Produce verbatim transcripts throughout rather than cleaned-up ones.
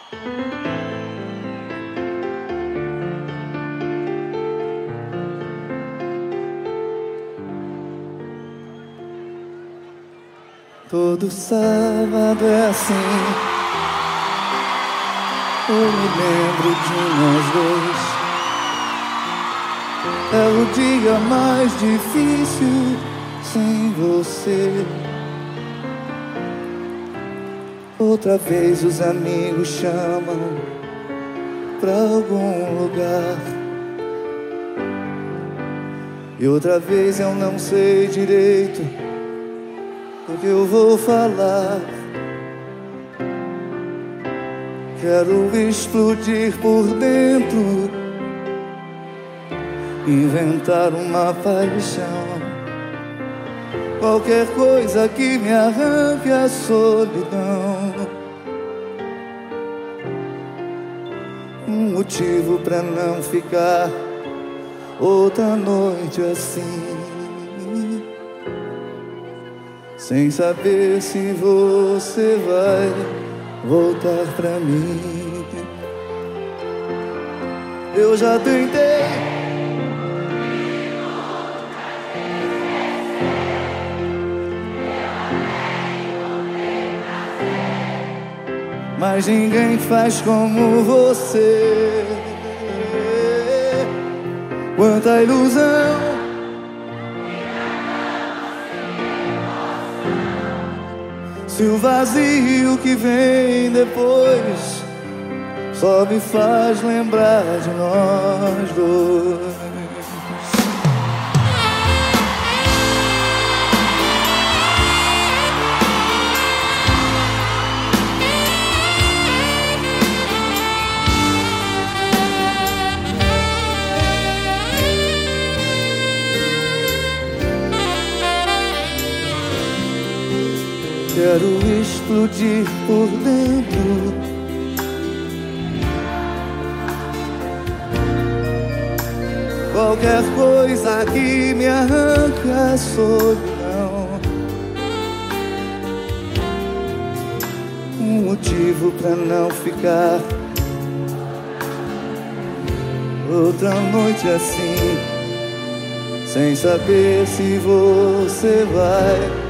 Todo sábado é assim, eu me lembro de nós dois. É o dia mais difícil sem você. Outra vez os amigos chamam pra algum lugar, e outra vez eu não sei direito o que eu vou falar. Quero explodir por dentro, inventar uma paixão, qualquer coisa que me arranque a solidão. Um motivo pra não ficar outra noite assim, sem saber se você vai voltar pra mim. Eu já tentei, mas ninguém faz como você. Quanta ilusão, se o vazio que vem depois só me faz lembrar de nós dois. Quero explodir por dentro, qualquer coisa que me arranque a solidão. Um motivo pra não ficar outra noite assim, sem saber se você vai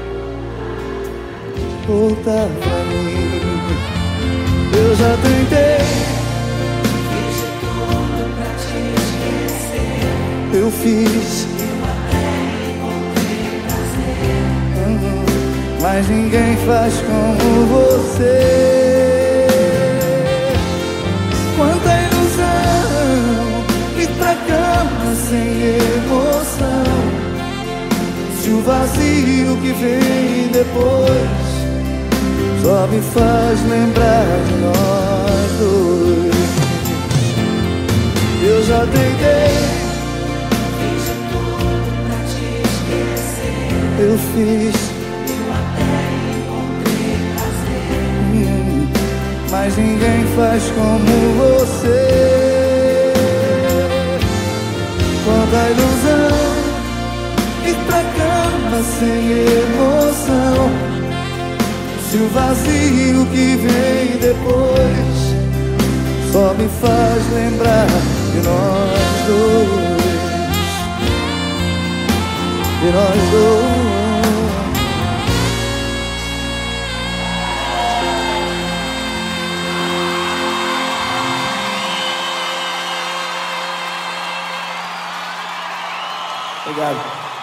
voltar pra mim. Eu já tentei, fiz de tudo pra te esquecer. eu fiz, Eu até encontrei prazer. uhum, mas ninguém faz como você. Quanta ilusão, ir pra cama sem emoção, se o vazio que vem depois só me faz lembrar de nós dois. Eu já tentei, Fiz de tudo pra te esquecer. eu fiz, Eu até encontrei prazer. hum, mas ninguém faz como você. Quanta ilusão, ir pra cama sem emoção, se o vazio que vem depois só me faz lembrar de nós dois, de nós dois. Obrigado.